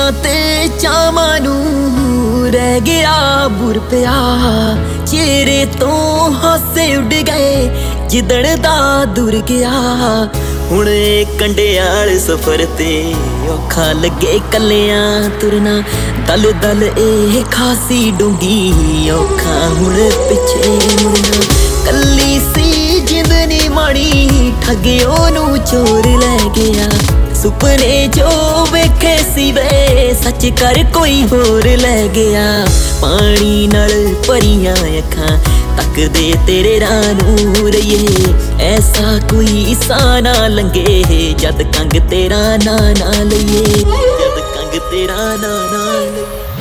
ਉਮੀਦਾਂ ਤੇ ਚਾਵਾਂ ਨੂੰ ਰਹਿ ਗਿਆ ਬੁਰ ਪਿਆ। ਚਿਹਰੇ ਤੋਂ ਹਾਸੇ ਉੱਡ ਗਏ ਜਿੱਦਣ ਦਾ ਦੁਰ ਗਿਆ। ਹੁਣ ਕੰਡਿਆਲ ਸਫ਼ਰ ਤੇ ਔਖਾ ਲੱਗੇ ਕੱਲਿਆਂ ਤੁਰਨਾ। ਦਲ ਦਲ ਇਹ ਖਾਸੀ ਡੂੰਗੀ ਔਖਾ ਹੁਣ ਪਿੱਛੇ ਮੁੜਨਾ। ਕੱਲੀ ਸੀ ਜਿੰਦ ਨੀ ਮਾਣੀ ਠੱਗਿਓ ਨੂੰ ਚੋਰ ਲੈ ਗਿਆ। ਸੁਪਨੇ ਜੋ ਵੇਖੇ ਸੀ ਵੇ ਸੱਚ ਕਰ ਕੋਈ ਹੋਰ ਲੈ ਗਿਆ। ਪਾਣੀ ਨਾਲ ਭਰੀਆਂ ਅੱਖਾਂ ਤੱਕਦੇ ਤੇਰੇ ਰਾਹ ਨੂੰ ਰਹੀਏ। ਐਸਾ ਕੋਈ ਸਾ ਨਾ ਲੰਘੇ ਜਦ ਕੰਗ ਤੇਰਾ ਨਾਂ ਨਾ ਲਈਏ। ਜਦ ਕੰਗ ਤੇਰਾ ਨਾਂ ਨਾ ਲਈਏ।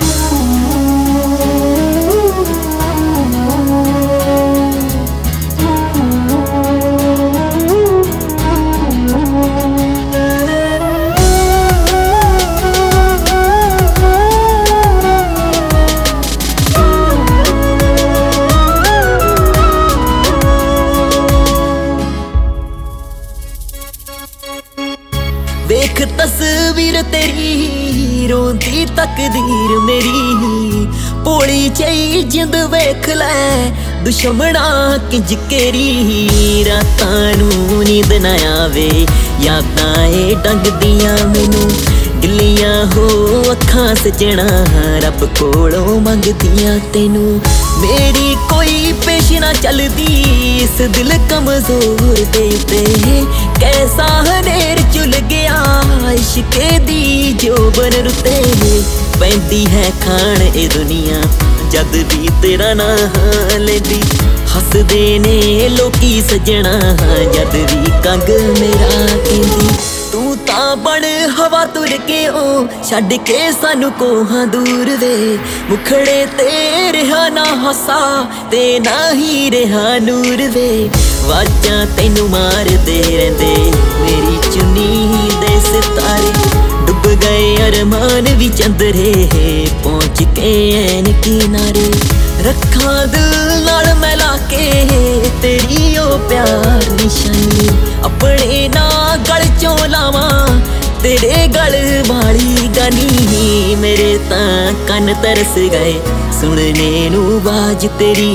ਵੇਖ ਤਸਵੀਰ ਤੇਰੀ ਰੋਂਦੀ ਤਕਦੀਰ ਮੇਰੀ। ਭੋਲੀ ਜਿਹੀ ਜਿੰਦ ਵੇਖ ਲੈ ਦੁਸ਼ਮਣਾ ਕਿੰਜ ਕੇਰੀ। ਰਾਤਾਂ ਨੂੰ ਨੀਂਦ ਨਾ ਆਵੇ ਯਾਦਾਂ ਏ ਡੰਗਦੀਆਂ ਮੈਨੂੰ। ਗਿੱਲੀਆਂ ਹੋ ਅੱਖਾਂ ਸਜਣਾ ਰੱਬ ਕੋਲੋਂ ਮੰਗਦੀਆਂ ਤੈਨੂੰ। ਮੇਰੀ ਕੋਈ ਪੇਸ਼ ਨਾ ਚੱਲਦੀ ਇਸ ਦਿਲ ਕਮਜ਼ੋਰ ਦੇ ਉੱਤੇ। ਕੈਸਾ ਹਨੇਰ ਚੁਲ ਗਿਆ ਇਸ਼ਕੇ ਦੀ ਜੋਬਨ ਰੁੱਤੇ। ਪੈਂਦੀ ਹੈ ਖਾਣ ਇਹ ਦੁਨੀਆ ਜਦ ਵੀ ਤੇਰਾ ਨਾਂ ਲੈਂਦੀ। ਹੱਸਦੇ ਨੇ ਲੋਕੀ ਸੱਜਣਾ ਜਦ ਵੀ ਕੰਗ ਮੇਰਾ ਕਹਿੰਦੀ। ਤੂੰ ਤਾਂ ਬਣ ਹਵਾ ਤੁਰ ਕੇ ਉਹ ਛੱਡ ਕੇ ਸਾਨੂੰ ਕੋਹਾਂ ਦੂਰ ਵੇ। ਮੁਖੜੇ ਤੇ ਰਿਹਾ ਨਾ ਹਾਸਾ ਤੇ ਨਾ ਹੀ ਰਿਹਾ ਨੂਰ ਵੇ। ਵਾਜਾਂ ਤੈਨੂੰ ਮਾਰਦੇ ਰਹਿੰਦੇ ਮੇਰੀ ਚੁੰਨੀ ਦੇ ਸਿਤਾਰੇ। ਡੁੱਬ ਗਏ ਅਰਮਾਨ ਵੀ ਚੰਦਰੇ ਪਹੁੰਚ ਕੇ ਐਨ ਕਿਨਾਰੇ। ਰੱਖਾਂ ਦਿਲ ਨਾਲ ਮੈਂ ਲਾ ਕੇ ਤੇਰੀ ਉਹ ਪਿਆਰ ਨਿਸ਼ਾਨੀ। ਆਪਣੇ ਨਾ ਗਲ ਚੋਂ ਲਾਵਾਂ ਤੇਰੇ ਗਲ ਵਾਲੀ ਗਾਨੀ। ਮੇਰੇ ਤਾਂ ਕੰਨ ਤਰਸ ਗਏ ਸੁਣਨੇ ਨੂੰ ਬਾਜ ਤੇਰੀ।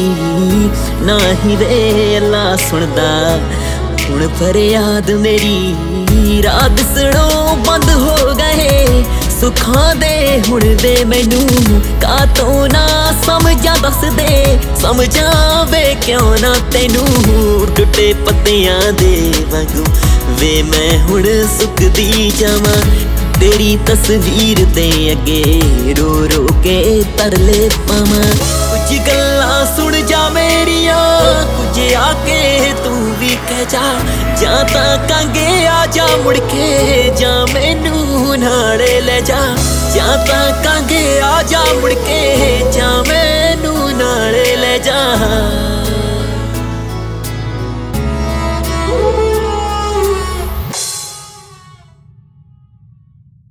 ਨਾ ਹੀ ਵੇ ਅੱਲਾ ਸੁਣਦਾ ਹੁਣ ਫਰਿਆਦ ਮੇਰੀ। ਰਾਤ ਸੁਣੋ ਬੰਦ ਹੋ ਗਏ ਸੁੱਖਾਂ ਦੇ ਹੁਣ ਵੇ ਮੈਨੂੰ। ਕਾਤੋਂ ਨਾ ਸਮਝਾਂ ਦੱਸ ਦੇ ਸਮਝਾਂ ਵੇ ਕਿਉਂ ਨਾ ਤੈਨੂੰ। ਟੁੱਟੇ ਪੱਤਿਆਂ ਦੇ ਵਾਂਗੂ ਵੇ ਮੈਂ ਹੁਣ ਸੁੱਕਦੀ ਜਾਵਾਂ। ਤੇਰੀ ਤਸਵੀਰ ਦੇ ਅੱਗੇ ਰੋ ਰੋ ਕੇ ਤਰਲੇ ਪਾਵਾਂ। ਕੁਝ ਗੱਲਾਂ ਸੁਣ ਜਾ ਮੇਰੀਆਂ ਕੁਝ ਆ ਕੇ ਤੂੰ ਵੀ ਕਹਿ ਜਾ। ਜਾਂ ਤਾਂ ਕਾਂਗੇ ਆ ਜਾ ਮੁੜ ਕੇ ਜਾਂ ਮੈਨੂੰ ਨਾਲੇ ਲੈ ਜਾ। ਜਾਂ ਤਾਂ ਕਾਂਗੇ ਆ ਜਾ ਮੁੜ ਕੇ ਜਾਂ ਮੈਨੂੰ ਨਾਲੇ ਲੈ ਜਾ।